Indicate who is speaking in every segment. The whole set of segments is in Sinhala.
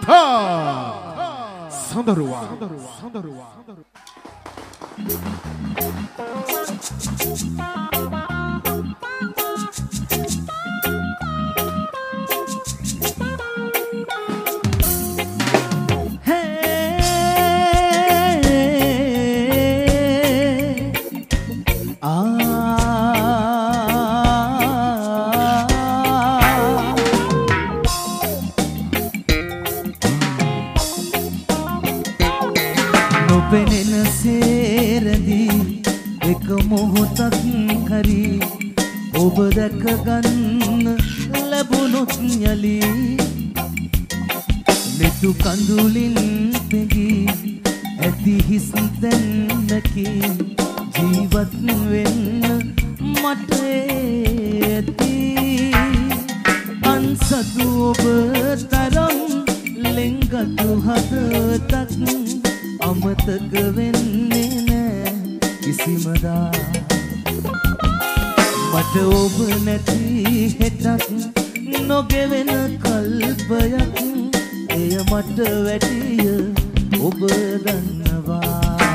Speaker 1: සඳරුවා
Speaker 2: පෙනෙන සේරදී එක මොහොතක් හරි ඔබ දැක ගන්න ලැබුණොත් යලි මෙතු කඳුලින් පෙඟි ඇති හිස් තැන්නකින් ජීවත් වෙන්න මට ඇති අන්සතු ඔබ තරම් ලෙන්ගතු හදතක් අමතක වෙන්නේ නෑ කිසිමදා මට ඔබ නැති හෙටක් නොගෙවෙන කල්පයක් එය මට වැටිය ඔබ දන්නවා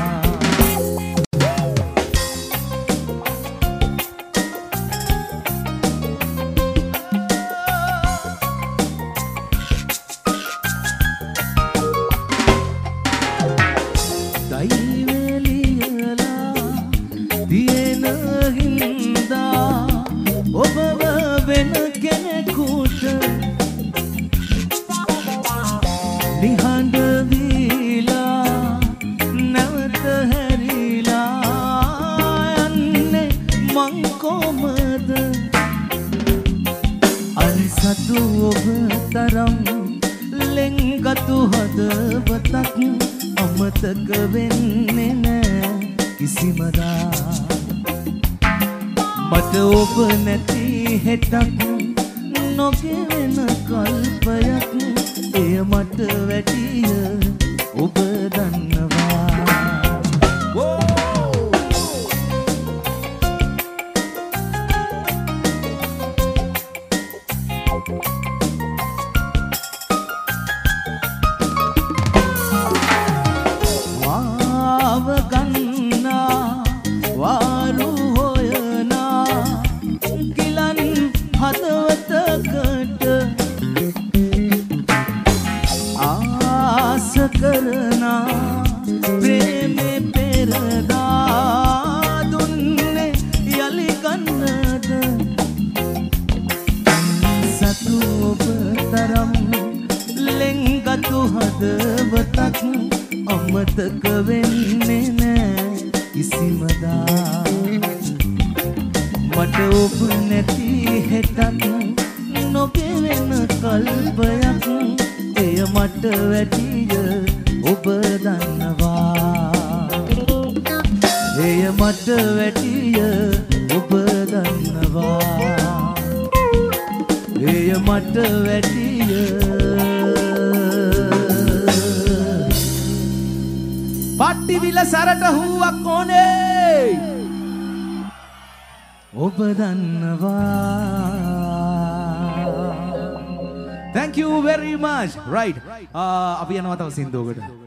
Speaker 2: අමතක වෙන්නේ නෑ කිසිමදා මට ඔබ නැති හෙටක් නොගෙවෙන කල්පයක් එය මට වැටිය ඔබ දන්නවා අමතක වෙන්නේ නෑ කිසිමදා මට ඔබ නැති හෙටක් නොගෙවෙන කල්පයක් එය මට වැටිය ඔබ දන්නවා එය මට වැටිය ඔබ දන්නවා එය මට වැටිය පට්ටිවිල සැරට හුවක් ඕනේ ඔබ දන්නවා
Speaker 1: Thank you very much. Right. අපි යනවා තව සින්දුවකට.